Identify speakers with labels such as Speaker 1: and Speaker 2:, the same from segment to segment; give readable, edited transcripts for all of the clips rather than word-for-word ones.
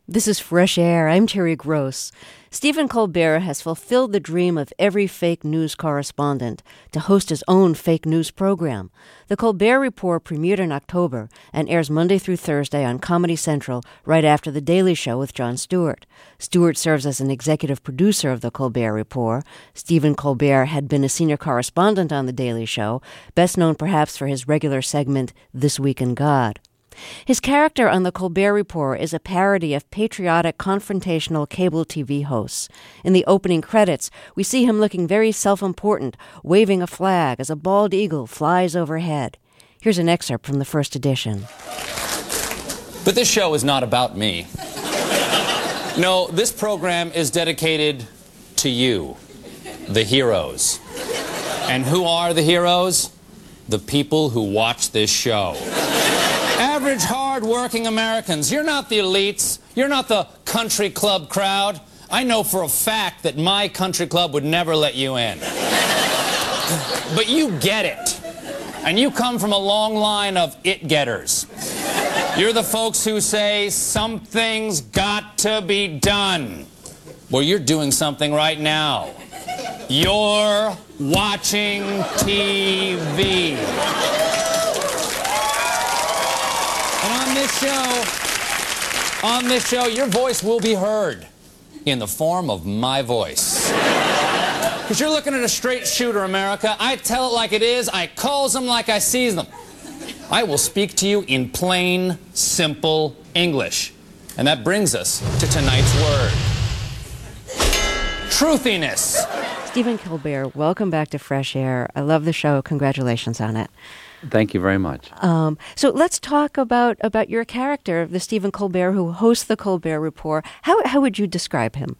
Speaker 1: This is Fresh Air. I'm Terry Gross. Stephen Colbert has fulfilled the dream of every fake news correspondent to host his own fake news program. The Colbert Report premiered in October and airs Monday through Thursday on Comedy Central right after The Daily Show with Jon Stewart. Stewart serves as an executive producer of The Colbert Report. Stephen Colbert had been a senior correspondent on The Daily Show, best known perhaps for his regular segment, This Week in God. His character on The Colbert Report is a parody of patriotic, confrontational cable TV hosts. In the opening credits, we see him looking very self-important, waving a flag as a bald eagle flies overhead. Here's an excerpt from the first edition.
Speaker 2: But this show is not about me. No, this program is dedicated to you, the heroes. And who are the heroes? The people who watch this show. Average, hard-working Americans. You're not the elites. You're not the country club crowd. I know for a fact that my country club would never let you in. But you get it. And you come from a long line of it-getters. You're the folks who say, something's got to be done. Well, you're doing something right now. You're watching TV. And on this show, your voice will be heard in the form of my voice. Because you're looking at a straight shooter, America. I tell it like it is. I calls them like I sees them. I will speak to you in plain, simple English. And that brings us to tonight's word. Truthiness.
Speaker 1: Stephen Colbert, welcome back to Fresh Air. I love the show. Congratulations on it.
Speaker 3: Thank you very much.
Speaker 1: So let's talk about your character, the Stephen Colbert who hosts the Colbert Report. How would you describe him?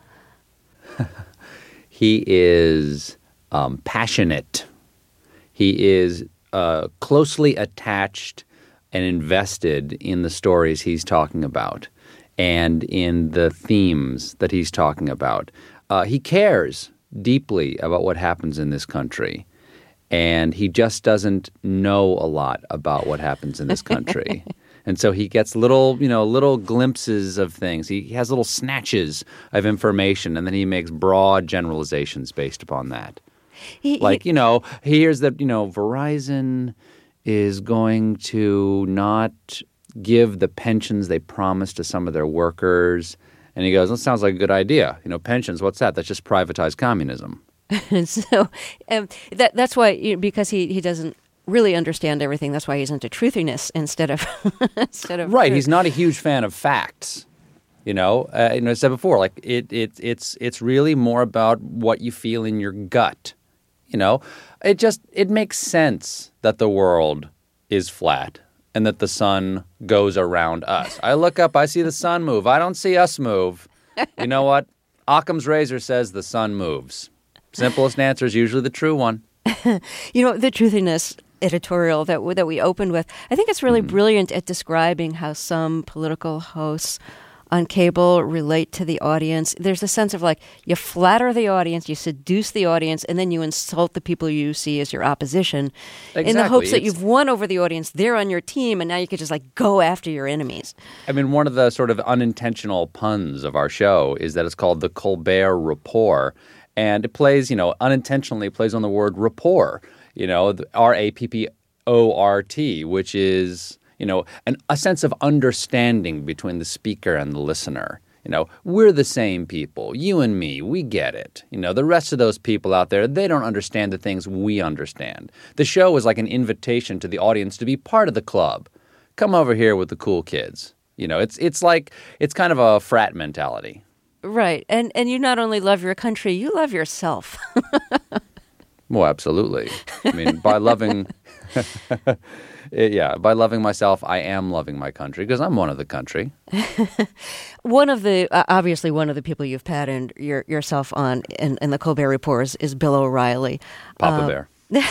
Speaker 3: He is passionate. He is closely attached and invested in the stories he's talking about and in the themes that he's talking about. He cares deeply about what happens in this country. And he just doesn't know a lot about what happens in this country. And so he gets little glimpses of things. He has little snatches of information, and then he makes broad generalizations based upon that. He hears that, Verizon is going to not give the pensions they promised to some of their workers. And he goes, that sounds like a good idea. Pensions, what's that? That's just privatized communism.
Speaker 1: So that's why, because he doesn't really understand everything. That's why he's into truthiness instead of
Speaker 3: right.
Speaker 1: Truth.
Speaker 3: He's not a huge fan of facts. I said before, like it's really more about what you feel in your gut. It makes sense that the world is flat and that the sun goes around us. I look up, I see the sun move. I don't see us move. You know what? Occam's razor says the sun moves. Simplest answer is usually the true one.
Speaker 1: The truthiness editorial that we opened with, I think it's really brilliant at describing how some political hosts on cable relate to the audience. There's a sense of like you flatter the audience, you seduce the audience, and then you insult the people you see as your opposition in the hopes that you've won over the audience. They're on your team, and now you could just like go after your enemies.
Speaker 3: I mean, one of the sort of unintentional puns of our show is that it's called the Colbert Report. And it plays, unintentionally plays on the word rapport, R-A-P-P-O-R-T, which is, a sense of understanding between the speaker and the listener. We're the same people, you and me, we get it. The rest of those people out there, they don't understand the things we understand. The show is like an invitation to the audience to be part of the club. Come over here with the cool kids. It's kind of a frat mentality.
Speaker 1: Right. And you not only love your country, you love yourself.
Speaker 3: Well, absolutely. I mean, by loving myself, I am loving my country because I'm one of the country.
Speaker 1: Obviously one of the people you've patterned yourself on in the Colbert Report is Bill O'Reilly.
Speaker 3: Papa Bear.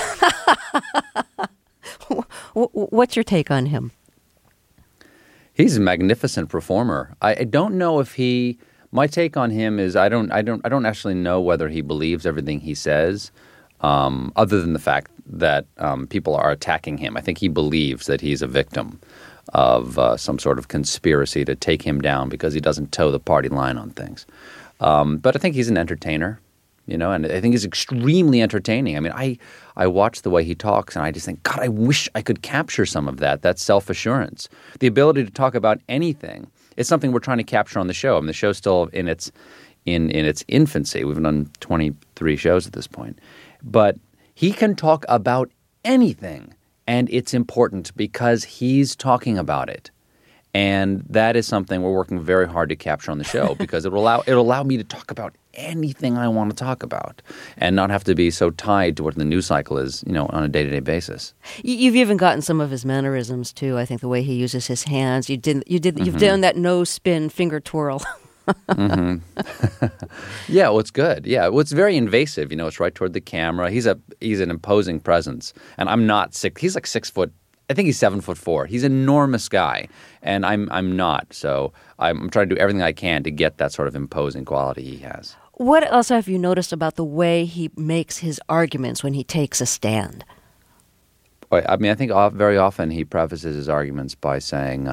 Speaker 1: What's your take on him?
Speaker 3: He's a magnificent performer. I don't know if he... My take on him is I don't actually know whether he believes everything he says, other than the fact that people are attacking him. I think he believes that he's a victim. some sort of conspiracy to take him down because he doesn't toe the party line on things. But I think he's an entertainer, and I think he's extremely entertaining. I mean, I watch the way he talks, and I just think, God, I wish I could capture some of that self-assurance, the ability to talk about anything. It's something we're trying to capture on the show. I mean, the show's still in its infancy. We've done 23 shows at this point. But he can talk about anything, and it's important because he's talking about it. And that is something we're working very hard to capture on the show because it'll allow me to talk about anything I want to talk about and not have to be so tied to what the news cycle is, on a day-to-day basis.
Speaker 1: You've even gotten some of his mannerisms too. I think the way he uses his hands. You've done that nose spin finger twirl.
Speaker 3: Mm-hmm. Yeah, well, it's good. Yeah, well, it's very invasive. It's right toward the camera. He's an imposing presence, and I'm not 6. He's like 6 foot. I think he's 7'4". He's an enormous guy, and I'm not. So I'm trying to do everything I can to get that sort of imposing quality he has.
Speaker 1: What else have you noticed about the way he makes his arguments when he takes a stand?
Speaker 3: I mean, I think very often he prefaces his arguments by saying,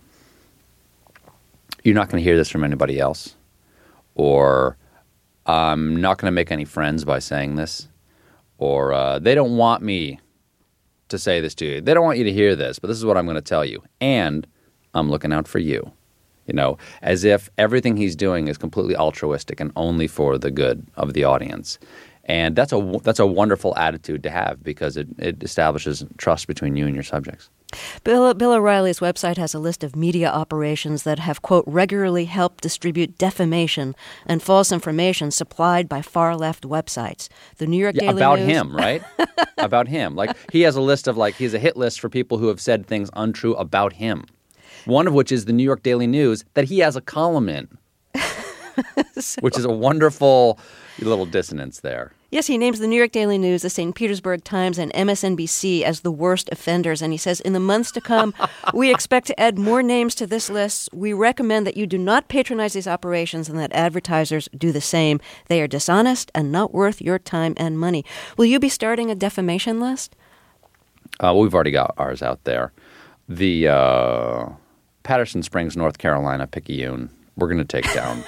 Speaker 3: you're not going to hear this from anybody else, or I'm not going to make any friends by saying this, or they don't want me to say this to you. They don't want you to hear this, but this is what I'm going to tell you, and I'm looking out for you. As if everything he's doing is completely altruistic and only for the good of the audience. And that's a wonderful attitude to have because it establishes trust between you and your subjects.
Speaker 1: Bill O'Reilly's website has a list of media operations that have, quote, regularly helped distribute defamation and false information supplied by far-left websites. The New York Daily News.
Speaker 3: About him, right? About him. Like, he has a list of, he has a hit list for people who have said things untrue about him. One of which is the New York Daily News that he has a column in, which is a wonderful little dissonance there.
Speaker 1: Yes, he names the New York Daily News, the St. Petersburg Times, and MSNBC as the worst offenders. And he says, in the months to come, we expect to add more names to this list. We recommend that you do not patronize these operations and that advertisers do the same. They are dishonest and not worth your time and money. Will you be starting a defamation list?
Speaker 3: We've already got ours out there. The Patterson Springs, North Carolina Picayune, we're going to take down.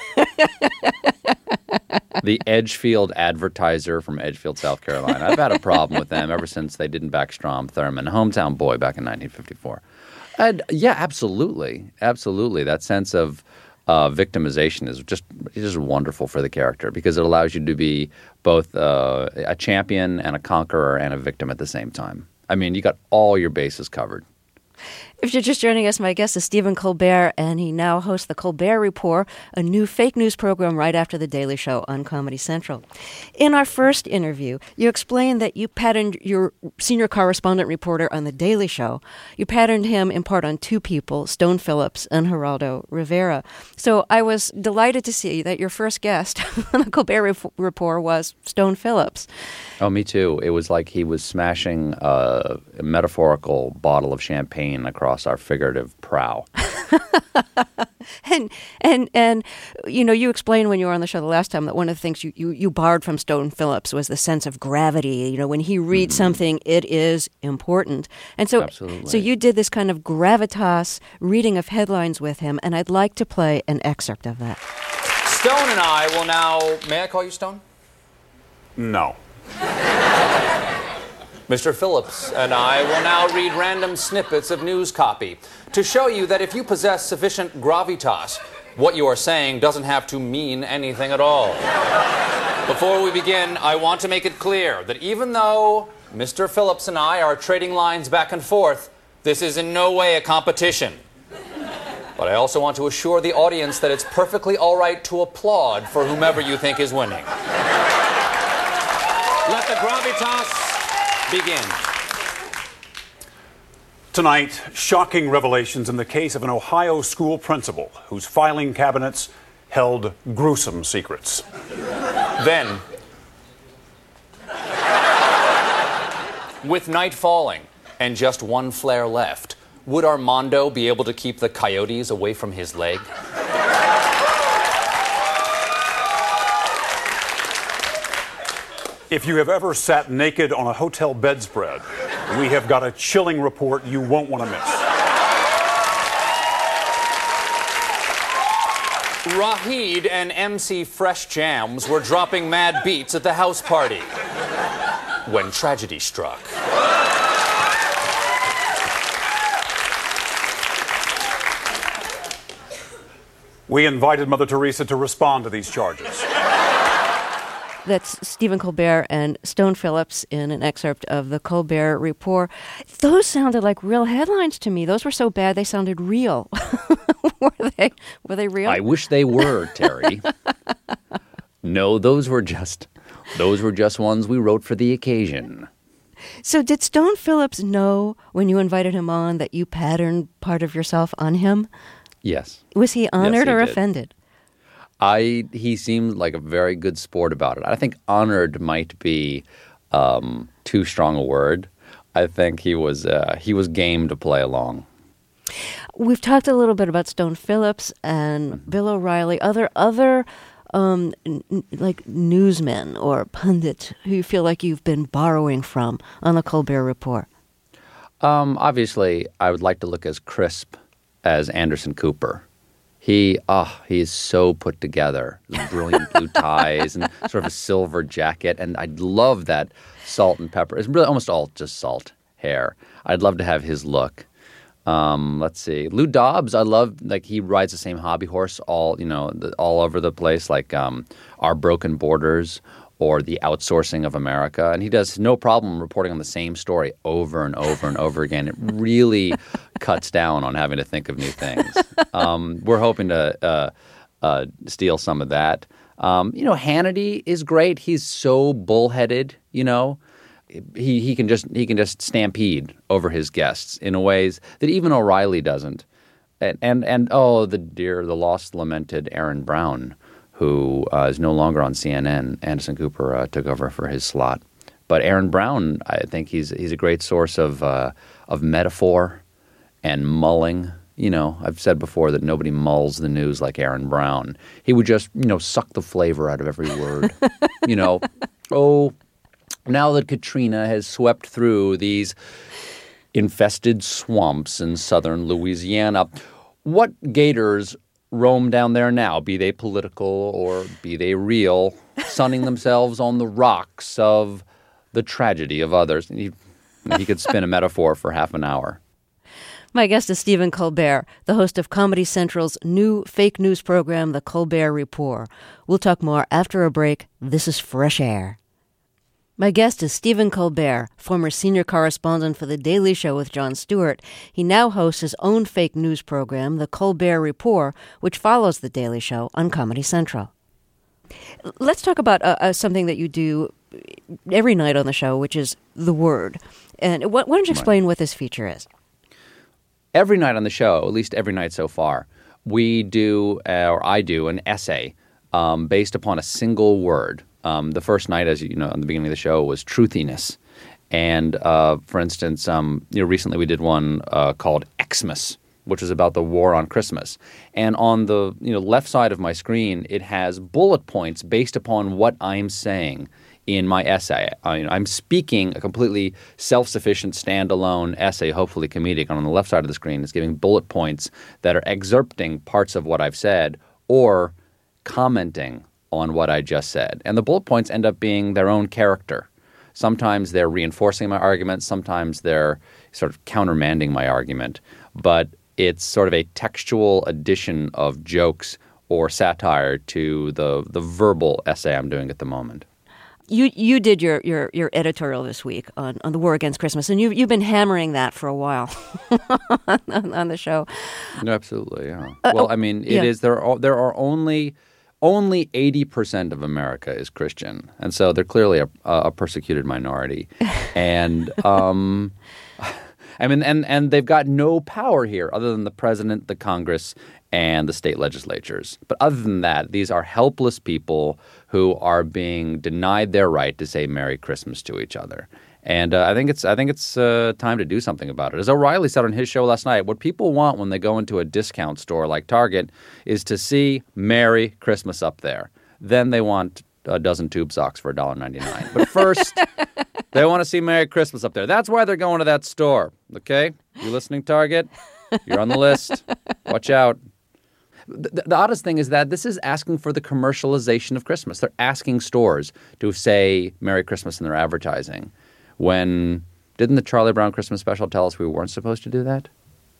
Speaker 3: The Edgefield Advertiser from Edgefield, South Carolina. I've had a problem with them ever since they didn't back Strom Thurmond, hometown boy back in 1954. And yeah, absolutely. Absolutely. That sense of victimization is just wonderful for the character because it allows you to be both a champion and a conqueror and a victim at the same time. I mean, you got all your bases covered.
Speaker 1: If you're just joining us, my guest is Stephen Colbert, and he now hosts The Colbert Report, a new fake news program right after The Daily Show on Comedy Central. In our first interview, you explained that you patterned your senior correspondent reporter on The Daily Show. You patterned him in part on two people, Stone Phillips and Geraldo Rivera. So I was delighted to see that your first guest on The Colbert Report was Stone Phillips.
Speaker 3: Oh, me too. It was like he was smashing a metaphorical bottle of champagne across our figurative prow.
Speaker 1: And you explained when you were on the show the last time that one of the things you borrowed from Stone Phillips was the sense of gravity. When he reads something, it is important. And so,
Speaker 3: Absolutely.
Speaker 1: So you did this kind of gravitas reading of headlines with him, and I'd like to play an excerpt of that.
Speaker 2: Stone and I will now... May I call you Stone?
Speaker 4: No.
Speaker 2: Mr. Phillips and I will now read random snippets of news copy to show you that if you possess sufficient gravitas, what you are saying doesn't have to mean anything at all. Before we begin, I want to make it clear that even though Mr. Phillips and I are trading lines back and forth, this is in no way a competition. But I also want to assure the audience that it's perfectly all right to applaud for whomever you think is winning. Let the gravitas begin.
Speaker 4: Tonight, shocking revelations in the case of an Ohio school principal whose filing cabinets held gruesome secrets.
Speaker 2: Then, with night falling and just one flare left, would Armando be able to keep the coyotes away from his leg?
Speaker 4: If you have ever sat naked on a hotel bedspread, we have got a chilling report you won't want to miss.
Speaker 2: Raheed and MC Fresh Jams were dropping mad beats at the house party when tragedy struck.
Speaker 4: We invited Mother Teresa to respond to these charges.
Speaker 1: That's Stephen Colbert and Stone Phillips in an excerpt of the Colbert Report. Those sounded like real headlines to me. Those were so bad they sounded real. Were they real?
Speaker 3: I wish they were, Terry. No, those were just ones we wrote for the occasion.
Speaker 1: So did Stone Phillips know when you invited him on that you patterned part of yourself on him?
Speaker 3: Yes.
Speaker 1: Was he honored
Speaker 3: Yes, he
Speaker 1: or
Speaker 3: did.
Speaker 1: offended?
Speaker 3: He seemed like a very good sport about it. I think honored might be too strong a word. I think he was game to play along.
Speaker 1: We've talked a little bit about Stone Phillips and Bill O'Reilly, other like newsmen or pundits who you feel like you've been borrowing from on the Colbert Report.
Speaker 3: Obviously, I would like to look as crisp as Anderson Cooper. He is so put together. Brilliant blue ties and sort of a silver jacket. And I love that salt and pepper. It's really almost all just salt hair. I'd love to have his look. Let's see. Lou Dobbs, I love, like, he rides the same hobby horse all over the place, like Our Broken Borders or The Outsourcing of America. And he does no problem reporting on the same story over and over and over again. It really cuts down on having to think of new things. We're hoping to steal some of that. Hannity is great. He's so bullheaded, He can just stampede over his guests in ways that even O'Reilly doesn't. And the lost lamented Aaron Brown, who is no longer on CNN. Anderson Cooper took over for his slot. But Aaron Brown, I think he's a great source of metaphor and mulling. I've said before that nobody mulls the news like Aaron Brown. He would just, suck the flavor out of every word. Now that Katrina has swept through these infested swamps in southern Louisiana, what gators roam down there now, be they political or be they real, sunning themselves on the rocks of the tragedy of others? He could spin a metaphor for half an hour.
Speaker 1: My guest is Stephen Colbert, the host of Comedy Central's new fake news program, The Colbert Report. We'll talk more after a break. This is Fresh Air. My guest is Stephen Colbert, former senior correspondent for The Daily Show with Jon Stewart. He now hosts his own fake news program, The Colbert Report, which follows The Daily Show on Comedy Central. Let's talk about something that you do every night on the show, which is The Word. And why don't you explain what this feature is?
Speaker 3: Every night on the show, at least every night so far, I do an essay based upon a single word. The first night, as you know, in the beginning of the show, was truthiness. And for instance, recently we did one called Xmas, which is about the war on Christmas. And on the left side of my screen, it has bullet points based upon what I'm saying in my essay. I'm speaking a completely self-sufficient, standalone essay, hopefully comedic. And on the left side of the screen, it's giving bullet points that are excerpting parts of what I've said or commenting on what I just said. And the bullet points end up being their own character. Sometimes they're reinforcing my argument. Sometimes they're sort of countermanding my argument. But it's sort of a textual addition of jokes or satire to the verbal essay I'm doing at the moment.
Speaker 1: You did your editorial this week on the war against Christmas, and you've been hammering that for a while on the show.
Speaker 3: No, absolutely, yeah. Well, I mean, it is there are only 80% of America is Christian, and so they're clearly a persecuted minority, and and they've got no power here other than the president, the Congress, and the state legislatures. But other than that, these are helpless people who are being denied their right to say Merry Christmas to each other. And I think it's time to do something about it. As O'Reilly said on his show last night, what people want when they go into a discount store like Target is to see Merry Christmas up there. Then they want a dozen tube socks for $1.99. But first, they want to see Merry Christmas up there. That's why they're going to that store. Okay? You listening, Target? You're on the list. Watch out. The oddest thing is that this is asking for the commercialization of Christmas. They're asking stores to say Merry Christmas in their advertising. When didn't the Charlie Brown Christmas special tell us we weren't supposed to do that?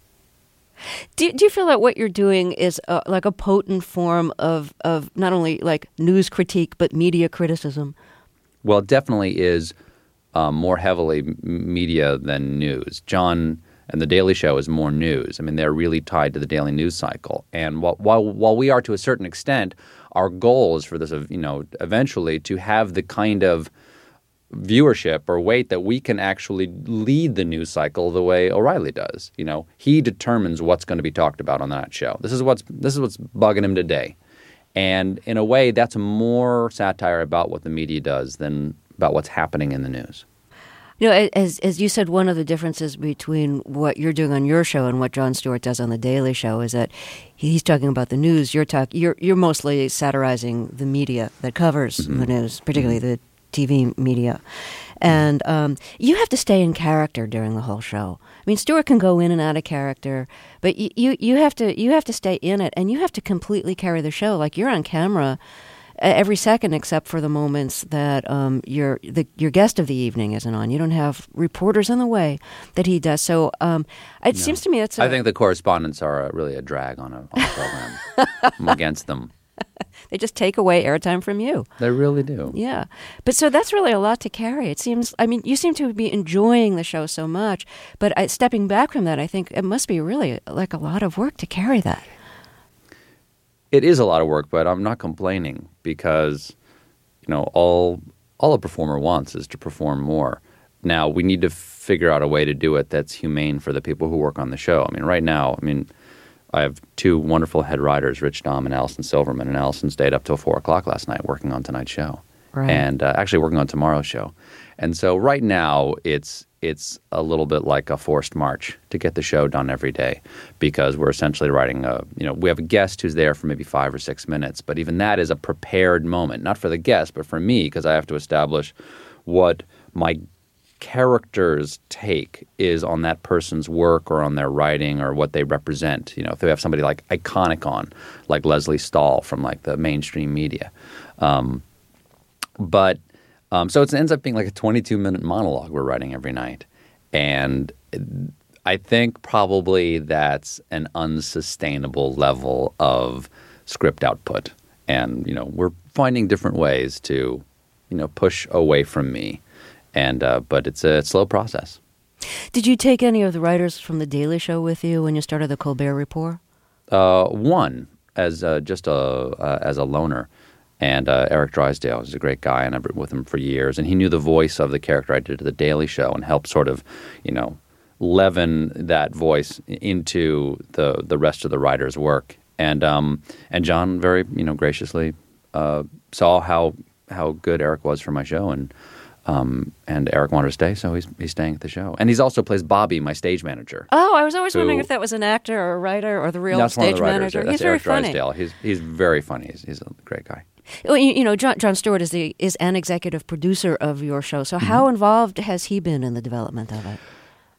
Speaker 1: Do you feel that what you're doing is like a potent form of not only like news critique but media criticism?
Speaker 3: Well, it definitely is more heavily media than news. John and The Daily Show is more news. I mean, they're really tied to the daily news cycle. And while we are to a certain extent, our goal is for this, eventually to have the kind of viewership or weight that we can actually lead the news cycle the way O'Reilly does. He determines what's going to be talked about on that show. This is what's bugging him today. And in a way, that's more satire about what the media does than about what's happening in the news.
Speaker 1: As you said, one of the differences between what you're doing on your show and what Jon Stewart does on The Daily Show is that he's talking about the news. You're mostly satirizing the media that covers the news, particularly the TV media. And you have to stay in character during the whole show. I mean, Stewart can go in and out of character, but you have to stay in it, and you have to completely carry the show. Like, you're on camera every second except for the moments that your guest of the evening isn't on. You don't have reporters in the way that he does. So it seems to me I
Speaker 3: think the correspondents are really a drag on a program. I'm against them.
Speaker 1: They just take away airtime from you.
Speaker 3: They really do.
Speaker 1: Yeah. But so that's really a lot to carry. It seems, you seem to be enjoying the show so much, but stepping back from that, I think it must be really like a lot of work to carry that.
Speaker 3: It is a lot of work, but I'm not complaining because, all a performer wants is to perform more. Now, we need to figure out a way to do it that's humane for the people who work on the show. Right now, I have two wonderful head writers, Rich Dahm and Allison Silverman, and Allison stayed up till 4 o'clock last night working on tonight's show.
Speaker 1: Right.
Speaker 3: And actually working on tomorrow's show. And so right now it's a little bit like a forced march to get the show done every day because we're essentially writing we have a guest who's there for maybe 5 or 6 minutes, but even that is a prepared moment, not for the guest, but for me, because I have to establish what my character's take is on that person's work or on their writing or what they represent. If they have somebody like iconic on, like Leslie Stahl from like the mainstream media. So it ends up being like a 22-minute monologue we're writing every night. And I think probably that's an unsustainable level of script output. And, we're finding different ways to, push away from me. And but it's a slow process.
Speaker 1: Did you take any of the writers from The Daily Show with you when you started the Colbert Report?
Speaker 3: One, as a loner. And Eric Drysdale is a great guy, and I've been with him for years. And he knew the voice of the character I did to The Daily Show and helped sort of, leaven that voice into the rest of the writer's work. And John very, graciously saw how good Eric was for my show, and Eric wanted to stay, so he's staying at the show. And he also plays Bobby, my stage manager.
Speaker 1: Oh, I was always wondering if that was an actor or a writer or the real stage manager.
Speaker 3: That's
Speaker 1: he's very
Speaker 3: Eric
Speaker 1: funny.
Speaker 3: Drysdale. He's very funny. He's a great guy.
Speaker 1: Well, Jon Stewart is an executive producer of your show. So how involved has he been in the development of it?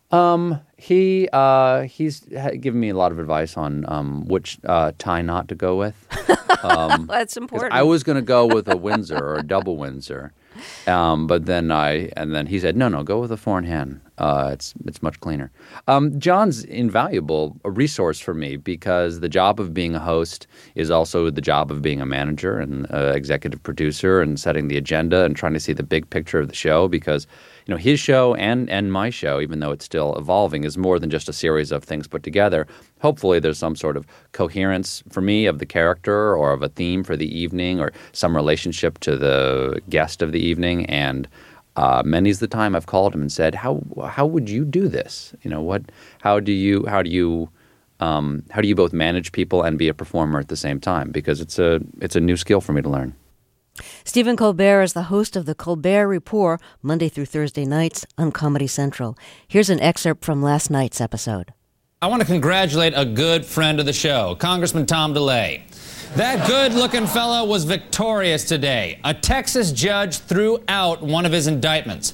Speaker 3: He's given me a lot of advice on which tie knot to go with.
Speaker 1: That's important.
Speaker 3: I was going to go with a Windsor or a double Windsor, but then he said no, go with a 4-in-hand. It's much cleaner. John's invaluable, a resource for me because the job of being a host is also the job of being a manager and executive producer and setting the agenda and trying to see the big picture of the show because his show and my show, even though it's still evolving, is more than just a series of things put together. Hopefully there's some sort of coherence for me of the character or of a theme for the evening or some relationship to the guest of the evening. And many's the time I've called him and said, how would you do this? How do you both manage people and be a performer at the same time? Because it's a new skill for me to learn.
Speaker 1: Stephen Colbert is the host of The Colbert Report, Monday through Thursday nights on Comedy Central. Here's an excerpt from last night's episode.
Speaker 2: I want to congratulate a good friend of the show, Congressman Tom DeLay. That good-looking fellow was victorious today. A Texas judge threw out one of his indictments.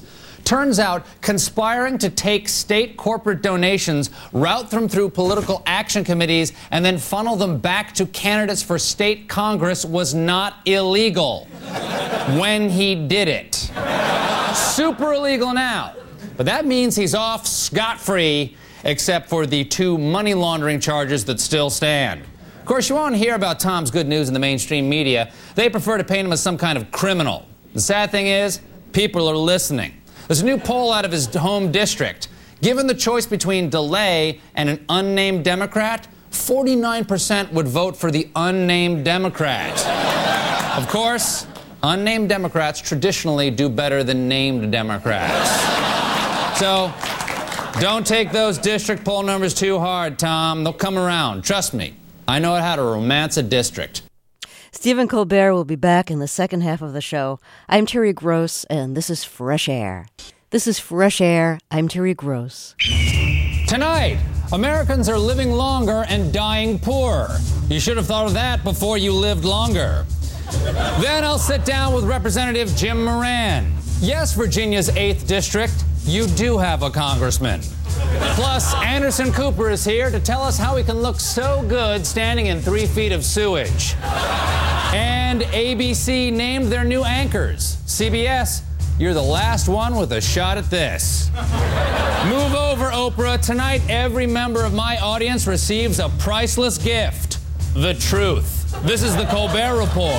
Speaker 2: Turns out conspiring to take state corporate donations, route them through political action committees, and then funnel them back to candidates for state Congress was not illegal when he did it. Super illegal now. But that means he's off scot-free, except for the 2 money laundering charges that still stand. Of course, you won't hear about Tom's good news in the mainstream media. They prefer to paint him as some kind of criminal. The sad thing is, people are listening. There's a new poll out of his home district. Given the choice between DeLay and an unnamed Democrat, 49% would vote for the unnamed Democrat. Of course, unnamed Democrats traditionally do better than named Democrats. So, don't take those district poll numbers too hard, Tom. They'll come around. Trust me. I know how to romance a district.
Speaker 1: Stephen Colbert will be back in the second half of the show. I'm Terry Gross, and this is Fresh Air. This is Fresh Air. I'm Terry Gross.
Speaker 2: Tonight, Americans are living longer and dying poorer. You should have thought of that before you lived longer. Then I'll sit down with Representative Jim Moran. Yes, Virginia's 8th district, you do have a congressman. Plus, Anderson Cooper is here to tell us how he can look so good standing in 3 feet of sewage. And ABC named their new anchors. CBS, you're the last one with a shot at this. Move over, Oprah. Tonight, every member of my audience receives a priceless gift. The truth. This is the Colbert Report.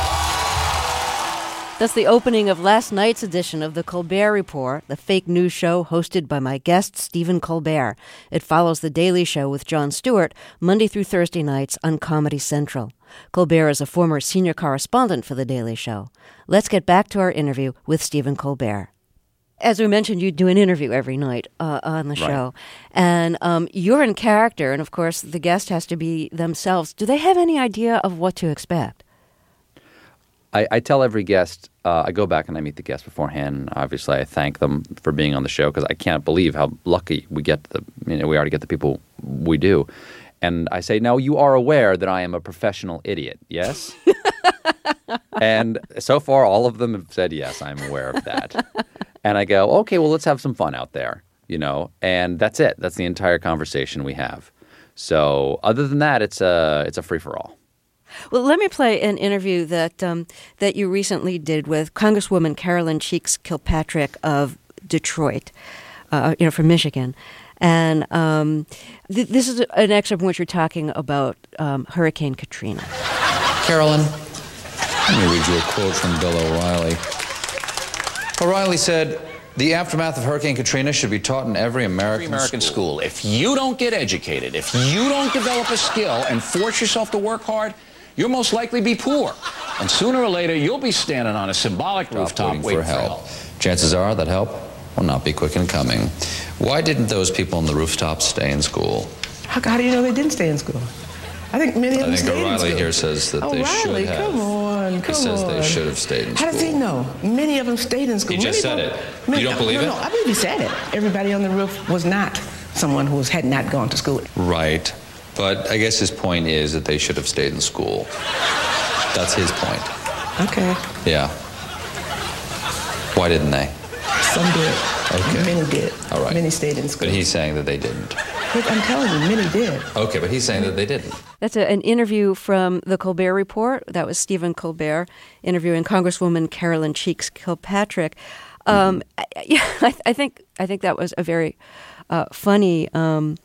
Speaker 1: That's the opening of last night's edition of the Colbert Report, the fake news show hosted by my guest, Stephen Colbert. It follows The Daily Show with Jon Stewart, Monday through Thursday nights on Comedy Central. Colbert is a former senior correspondent for The Daily Show. Let's get back to our interview with Stephen Colbert. As we mentioned, you do an interview every night on the show. And you're in character, and of course, the guest has to be themselves. Do they have any idea of what to expect?
Speaker 3: I tell every guest, I go back and I meet the guest beforehand. And obviously, I thank them for being on the show because I can't believe how lucky we get we are to get the people we do. And I say, now you are aware that I am a professional idiot, yes? And so far, all of them have said, yes, I'm aware of that. And I go, okay, well, let's have some fun out there, and that's it. That's the entire conversation we have. So other than that, it's a free-for-all.
Speaker 1: Well, let me play an interview that you recently did with Congresswoman Carolyn Cheeks Kilpatrick of Detroit, from Michigan. And this is an excerpt in which you're talking about Hurricane Katrina.
Speaker 5: Carolyn, let me read you a quote from Bill O'Reilly. O'Reilly said, "The aftermath of Hurricane Katrina should be taught in every American school.
Speaker 6: If you don't get educated, if you don't develop a skill and force yourself to work hard, you'll most likely be poor. And sooner or later, you'll be standing on a symbolic rooftop waiting for help.
Speaker 5: Chances are that help will not be quick in coming. Why didn't those people on the rooftop stay in school?"
Speaker 7: How do you know they didn't stay in school? I think many of them stayed in school.
Speaker 5: O'Reilly here says that they should have.
Speaker 7: Come on.
Speaker 5: He says they should have stayed in school.
Speaker 7: How does he know? Many of them stayed in school.
Speaker 5: He just said it. You don't believe it?
Speaker 7: No, I believe he said it. Everybody on the roof was not someone who had not gone to school.
Speaker 5: Right. But I guess his point is that they should have stayed in school. That's his point.
Speaker 7: Okay.
Speaker 5: Yeah. Why didn't they?
Speaker 7: Some did.
Speaker 5: Okay.
Speaker 7: Many did.
Speaker 5: All right.
Speaker 7: Many stayed in school.
Speaker 5: But he's saying that they didn't.
Speaker 7: But I'm telling you, many did.
Speaker 5: Okay, but he's saying that they didn't.
Speaker 1: That's an interview from the Colbert Report. That was Stephen Colbert interviewing Congresswoman Carolyn Cheeks Kilpatrick. I think that was a very funny interview.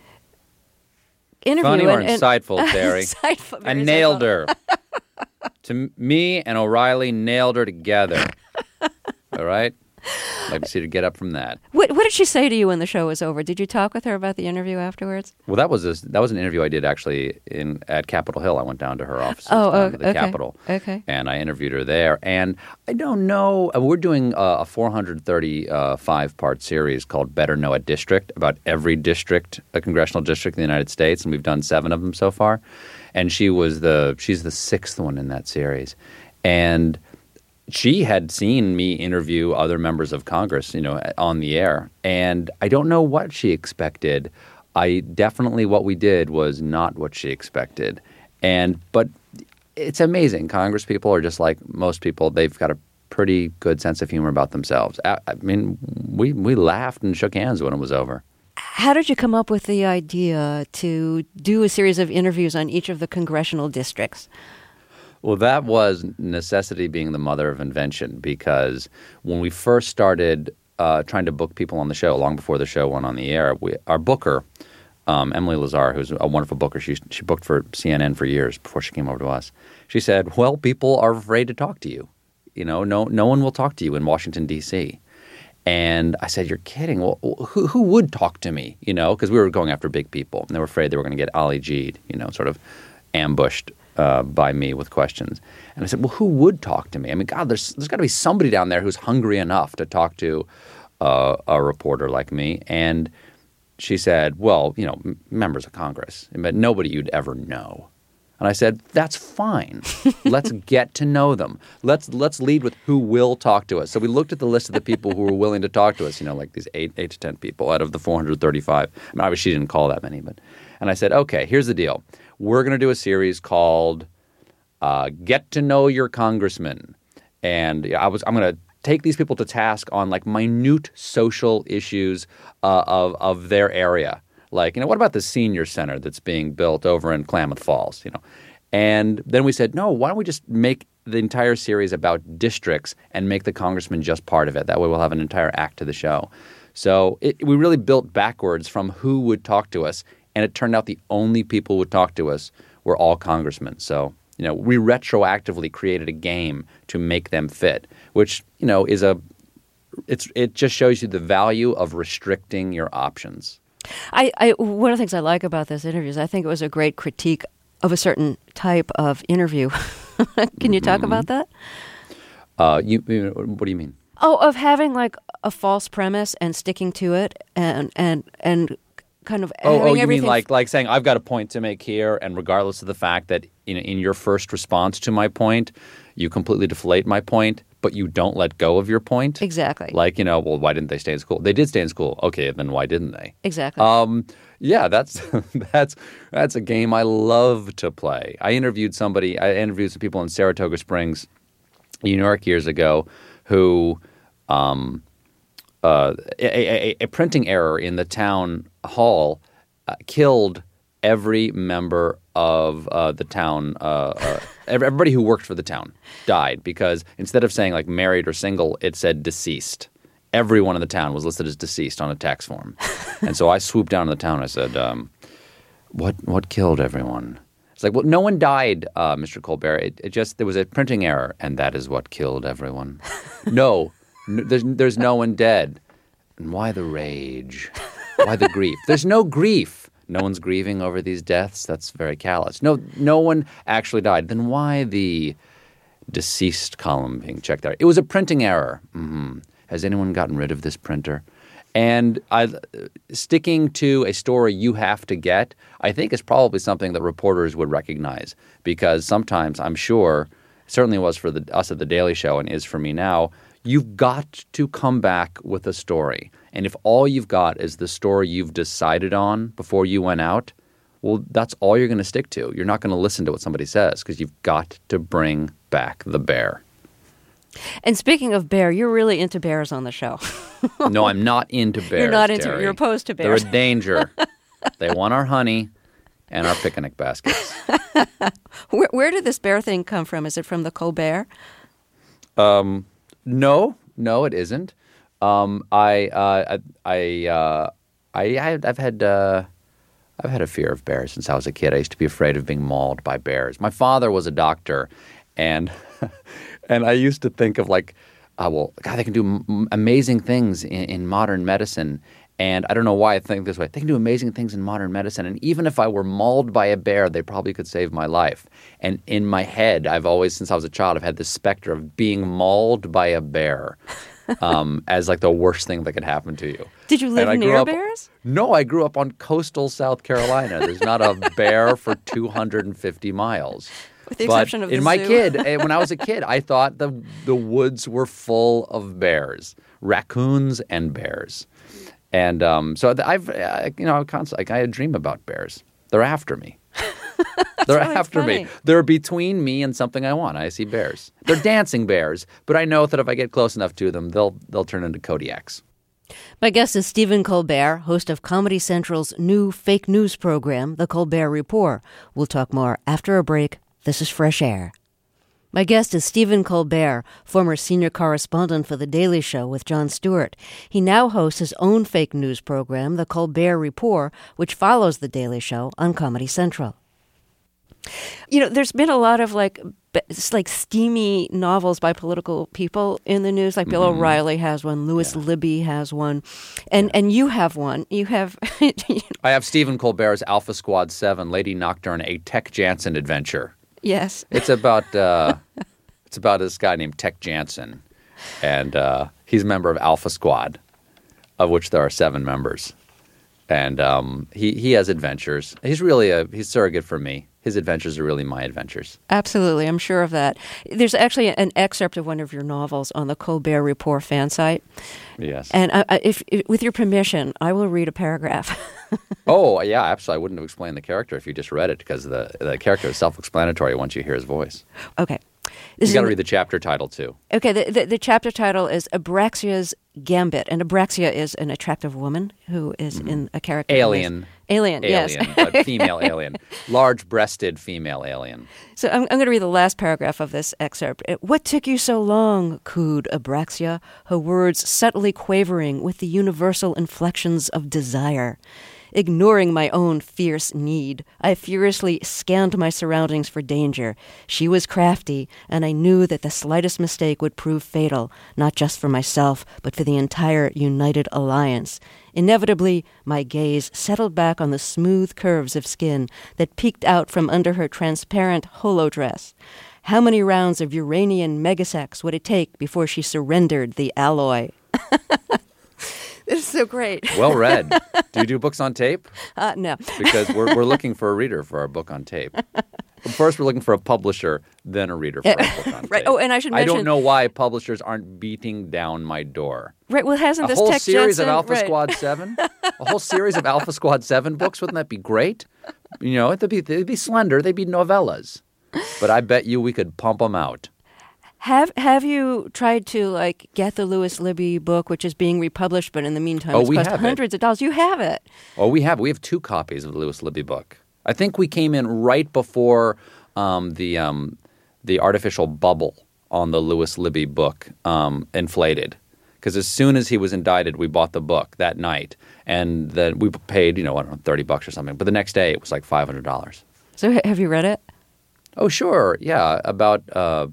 Speaker 3: Funny or insightful, Terry?
Speaker 1: Insightful,
Speaker 3: I nailed her. To me and O'Reilly nailed her together. All right? I'd like to see her get up from that.
Speaker 1: What did she say to you when the show was over? Did you talk with her about the interview afterwards?
Speaker 3: Well, that was an interview I did actually at Capitol Hill. I went down to her office
Speaker 1: at
Speaker 3: the Capitol.
Speaker 1: Okay.
Speaker 3: And I interviewed her there. And I don't know. We're doing a 435-part series called Better Know a District, about every district, a congressional district in the United States, and we've done 7 of them so far. And she's the 6th one in that series. And she had seen me interview other members of Congress, on the air, and I don't know what she expected. What we did was not what she expected. But it's amazing. Congress people are just like most people. They've got a pretty good sense of humor about themselves. I mean, we laughed and shook hands when it was over.
Speaker 1: How did you come up with the idea to do a series of interviews on each of the congressional districts?
Speaker 3: Well, that was necessity being the mother of invention, because when we first started trying to book people on the show, long before the show went on the air, our booker, Emily Lazar, who's a wonderful booker, she booked for CNN for years before she came over to us. She said, well, people are afraid to talk to you. You know, no one will talk to you in Washington, D.C. And I said, you're kidding. Well, who would talk to me? You know, because we were going after big people, and they were afraid they were going to get Ali G'd, you know, sort of ambushed by me with questions. And I said, well, who would talk to me? I mean, God, there's got to be somebody down there who's hungry enough to talk to a reporter like me. And she said, well, you know, members of Congress, but nobody you'd ever know. And I said, that's fine. Let's get to know them. Let's lead with who will talk to us. So we looked at the list of the people who were willing to talk to us, you know, like these 8 to 10 people out of the 435. I mean, obviously she didn't call that many, and I said, okay, here's the deal. We're going to do a series called Get to Know Your Congressman. And I'm going to take these people to task on like minute social issues of their area. Like, you know, what about the senior center that's being built over in Klamath Falls, you know? And then we said, no, why don't we just make the entire series about districts and make the congressman just part of it? That way we'll have an entire act to the show. So we really built backwards from who would talk to us, and it turned out the only people who would talk to us were all congressmen. So, you know, we retroactively created a game to make them fit, which, you know, it just shows you the value of restricting your options.
Speaker 1: One of the things I like about this interview is I think it was a great critique of a certain type of interview. Can you talk about that?
Speaker 3: What do you mean?
Speaker 1: Oh, of having like a false premise and sticking to it and kind of having
Speaker 3: you
Speaker 1: everything.
Speaker 3: mean like saying I've got a point to make here, and regardless of the fact that in your first response to my point, you completely deflate my point, but you don't let go of your point?
Speaker 1: Exactly.
Speaker 3: Like, you know, well, why didn't they stay in school? They did stay in school. Okay, then why didn't they?
Speaker 1: Exactly.
Speaker 3: Yeah, that's a game I love to play. I interviewed some people in Saratoga Springs, New York years ago who a printing error in the town hall killed every member of the town. Everybody who worked for the town died because instead of saying like married or single, it said deceased. Everyone in the town was listed as deceased on a tax form. And so I swooped down to the town and I said, what killed everyone? It's like, well, no one died, Mr. Colbert. There was a printing error, and that is what killed everyone. No, there's no one dead. And why the rage? Why the grief? There's no grief. No one's grieving over these deaths. That's very callous. No one actually died. Then why the deceased column being checked out? It was a printing error. Mm-hmm. Has anyone gotten rid of this printer? And sticking to a story you have to get, I think, is probably something that reporters would recognize, because sometimes, I'm sure, certainly was for us at The Daily Show and is for me now, you've got to come back with a story. And if all you've got is the story you've decided on before you went out, well, that's all you're going to stick to. You're not going to listen to what somebody says because you've got to bring back the bear.
Speaker 1: And speaking of bear, you're really into bears on the show.
Speaker 3: No, I'm not into bears.
Speaker 1: You're not into.
Speaker 3: Terry.
Speaker 1: You're opposed to bears.
Speaker 3: They're a danger. They want our honey and our picnic baskets.
Speaker 1: Where did this bear thing come from? Is it from the Colbert?
Speaker 3: No, it isn't. I've had a fear of bears since I was a kid. I used to be afraid of being mauled by bears. My father was a doctor, and I used to think of like, well, God, they can do amazing things in modern medicine. And I don't know why I think this way. They can do amazing things in modern medicine. And even if I were mauled by a bear, they probably could save my life. And in my head, I've always, since I was a child, I've had this specter of being mauled by a bear as like the worst thing that could happen to you.
Speaker 1: Did you live near bears?
Speaker 3: No, I grew up on coastal South Carolina. There's not a bear for 250 miles.
Speaker 1: With the exception of the
Speaker 3: zoo. When I was a kid, I thought the woods were full of bears, raccoons and bears. And so I dream about bears. They're after me. They're
Speaker 1: really
Speaker 3: after
Speaker 1: funny.
Speaker 3: me. They're between me and something I want. I see bears. They're dancing bears, but I know that if I get close enough to them, they'll turn into Kodiaks.
Speaker 1: My guest is Stephen Colbert, host of Comedy Central's new fake news program, The Colbert Report. We'll talk more after a break. This is Fresh Air. My guest is Stephen Colbert, former senior correspondent for The Daily Show with Jon Stewart. He now hosts his own fake news program, The Colbert Report, which follows The Daily Show on Comedy Central. You know, there's been a lot of like steamy novels by political people in the news. Like Bill O'Reilly has one, Louis Libby has one, and you have one. You have.
Speaker 3: I have Stephen Colbert's Alpha Squad 7, Lady Nocturne, a Tech Jansen adventure.
Speaker 1: Yes.
Speaker 3: It's about this guy named Tech Jansen, and he's a member of Alpha Squad, of which there are 7 members, and he has adventures. He's surrogate for me. His adventures are really my adventures.
Speaker 1: Absolutely, I'm sure of that. There's actually an excerpt of one of your novels on the Colbert Report fan site.
Speaker 3: Yes.
Speaker 1: And if with your permission, I will read a paragraph.
Speaker 3: Oh, yeah, absolutely. I wouldn't have explained the character if you just read it, because the character is self-explanatory once you hear his voice.
Speaker 1: Okay.
Speaker 3: You got to read the chapter title, too.
Speaker 1: Okay, the chapter title is Abraxia's Gambit, and Abraxia is an attractive woman who is in a character.
Speaker 3: Alien,
Speaker 1: yes.
Speaker 3: but female alien. Large-breasted female alien.
Speaker 1: So I'm going to read the last paragraph of this excerpt. What took you so long, cooed Abraxia, her words subtly quavering with the universal inflections of desire. Ignoring my own fierce need, I furiously scanned my surroundings for danger. She was crafty, and I knew that the slightest mistake would prove fatal, not just for myself, but for the entire United Alliance. Inevitably, my gaze settled back on the smooth curves of skin that peeked out from under her transparent holo dress. How many rounds of Uranian megasex would it take before she surrendered the alloy? This is so great.
Speaker 3: Well read. Do you do books on tape?
Speaker 1: No.
Speaker 3: Because we're looking for a reader for our book on tape. First, we're looking for a publisher, then a reader for our book on tape.
Speaker 1: Right. Oh, and I should mention,
Speaker 3: I don't know why publishers aren't beating down my door.
Speaker 1: Right. Well, hasn't this
Speaker 3: a whole
Speaker 1: Tech
Speaker 3: series
Speaker 1: Jansen,
Speaker 3: of Alpha Squad 7? A whole series of Alpha Squad 7 books? Wouldn't that be great? You know, they'd be slender. They'd be novellas. But I bet you we could pump them out.
Speaker 1: Have you tried to get the Louis Libby book, which is being republished, but in the meantime it's cost hundreds of dollars? You have it.
Speaker 3: Oh, we have. We have 2 copies of the Louis Libby book. I think we came in right before the artificial bubble on the Louis Libby book inflated. Because as soon as he was indicted, we bought the book that night, and then we paid I don't know, $30 or something. But the next day it was like $500.
Speaker 1: So have you read it?
Speaker 3: Oh, sure. Yeah, about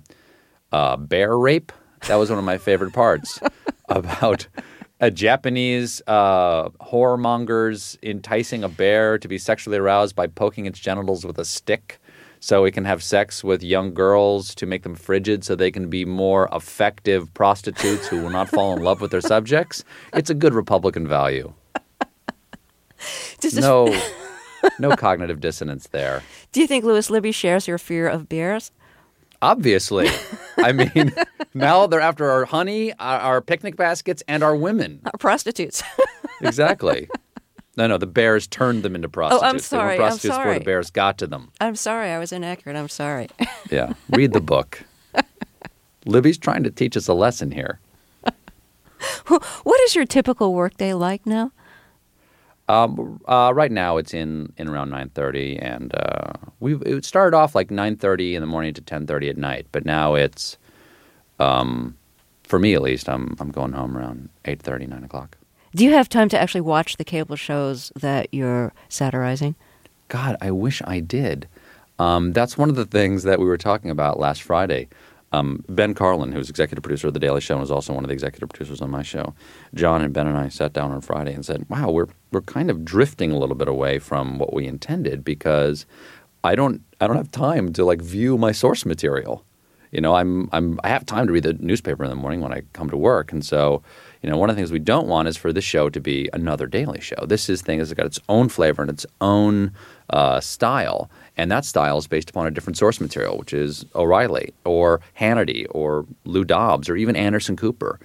Speaker 3: bear rape. That was one of my favorite parts. About a Japanese whoremongers enticing a bear to be sexually aroused by poking its genitals with a stick so it can have sex with young girls to make them frigid so they can be more effective prostitutes who will not fall in love with their subjects. It's a good Republican value. No cognitive dissonance there.
Speaker 1: Do you think Louis Libby shares your fear of bears?
Speaker 3: Obviously. I mean, now they're after our honey, our picnic baskets, and our women.
Speaker 1: Our prostitutes.
Speaker 3: Exactly. No, the bears turned them into prostitutes.
Speaker 1: Oh, I'm sorry.
Speaker 3: They were prostitutes before the bears got to them.
Speaker 1: I'm sorry. I was inaccurate. I'm sorry.
Speaker 3: Yeah. Read the book. Libby's trying to teach us a lesson here.
Speaker 1: What is your typical workday like now?
Speaker 3: Right now it's in around 9:30, and it started off like 9:30 in the morning to 10:30 at night. But now it's, for me at least, I'm going home around 8:30, 9 o'clock.
Speaker 1: Do you have time to actually watch the cable shows that you're satirizing?
Speaker 3: God, I wish I did. That's one of the things that we were talking about last Friday. Ben Carlin, who's executive producer of The Daily Show and is also one of the executive producers on my show, John and Ben and I sat down on Friday and said, wow, we're kind of drifting a little bit away from what we intended because I don't have time to view my source material. I have time to read the newspaper in the morning when I come to work, and so one of the things we don't want is for this show to be another Daily Show. This thing has got its own flavor and its own style, and that style is based upon a different source material, which is O'Reilly or Hannity or Lou Dobbs or even Anderson Cooper.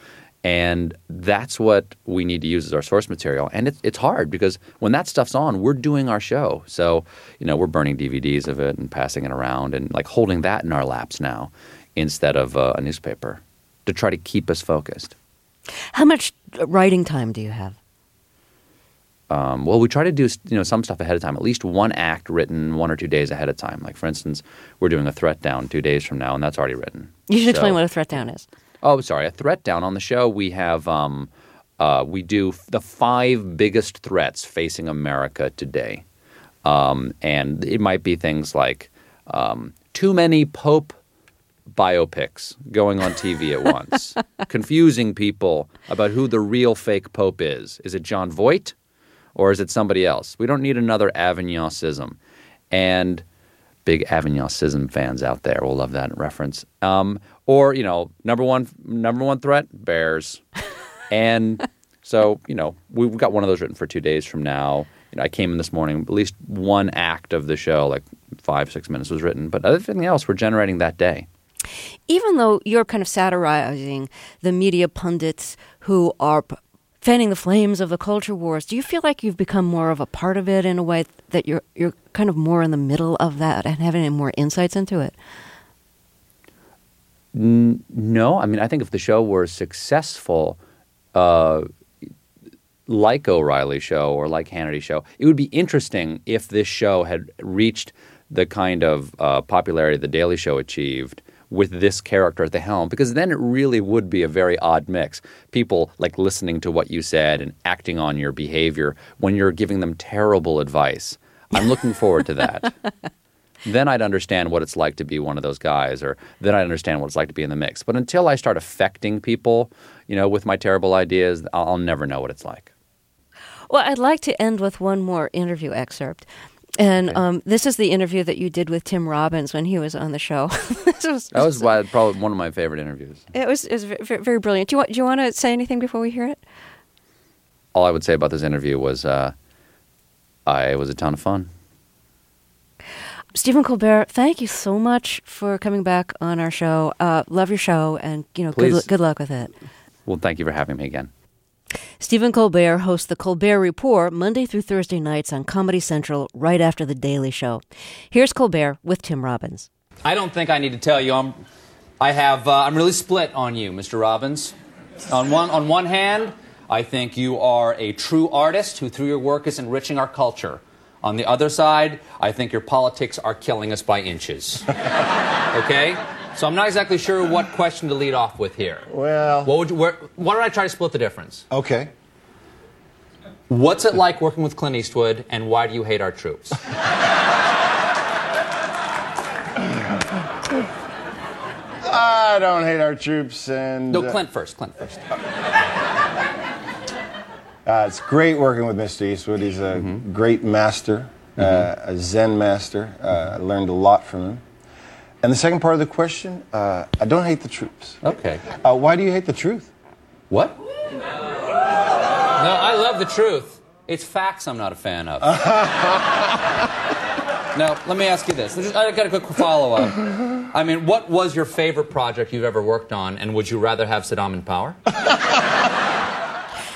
Speaker 3: And that's what we need to use as our source material. And it's hard because when that stuff's on, we're doing our show. So, we're burning DVDs of it and passing it around and like holding that in our laps now instead of a newspaper to try to keep us focused.
Speaker 1: How much writing time do you have?
Speaker 3: Well, we try to do some stuff ahead of time, at least one act written 1 or 2 days ahead of time. Like, for instance, we're doing a threat down 2 days from now, and that's already written.
Speaker 1: You should explain what a threat down is.
Speaker 3: Oh, sorry. A threat down on the show, we have we do the 5 biggest threats facing America today. And it might be things like too many Pope biopics going on TV at once, confusing people about who the real fake Pope is. Is it John Voight or is it somebody else? We don't need another Avignon-ism. And big Avignon-ism fans out there will love that reference. Or, number one threat, bears. And so, we've got one of those written for 2 days from now. I came in this morning, at least one act of the show, like 5-6 minutes was written. But everything else we're generating that day.
Speaker 1: Even though you're kind of satirizing the media pundits who are fanning the flames of the culture wars, do you feel like you've become more of a part of it in a way that you're kind of more in the middle of that and having more insights into it?
Speaker 3: No. I mean, I think if the show were successful, like O'Reilly Show or like Hannity Show, it would be interesting if this show had reached the kind of popularity The Daily Show achieved with this character at the helm, because then it really would be a very odd mix. People like listening to what you said and acting on your behavior when you're giving them terrible advice. I'm looking forward to that. Then I'd understand what it's like to be one of those guys, or then I'd understand what it's like to be in the mix. But until I start affecting people, with my terrible ideas, I'll never know what it's like.
Speaker 1: Well, I'd like to end with one more interview excerpt. And this is the interview that you did with Tim Robbins when he was on the show.
Speaker 3: That was probably one of my favorite interviews.
Speaker 1: It was very, very brilliant. Do you want to say anything before we hear it?
Speaker 3: All I would say about this interview was it was a ton of fun.
Speaker 1: Stephen Colbert, thank you so much for coming back on our show. Love your show, and good luck with it.
Speaker 3: Well, thank you for having me again.
Speaker 1: Stephen Colbert hosts The Colbert Report Monday through Thursday nights on Comedy Central right after The Daily Show. Here's Colbert with Tim Robbins.
Speaker 2: I don't think I need to tell you I'm really split on you, Mr. Robbins. On one hand, I think you are a true artist who through your work is enriching our culture. On the other side, I think your politics are killing us by inches. Okay? So I'm not exactly sure what question to lead off with here.
Speaker 8: Well...
Speaker 2: why don't I try to split the difference?
Speaker 8: Okay.
Speaker 2: What's it like working with Clint Eastwood, and why do you hate our troops?
Speaker 8: I don't hate our troops, and...
Speaker 2: No, Clint first.
Speaker 8: It's great working with Mr. Eastwood. He's a great master, a Zen master. I learned a lot from him. And the second part of the question, I don't hate the troops.
Speaker 2: Okay.
Speaker 8: Why do you hate the truth?
Speaker 2: What? No, I love the truth. It's facts I'm not a fan of. Now, let me ask you this. I got a quick follow-up. I mean, what was your favorite project you've ever worked on, and would you rather have Saddam in power?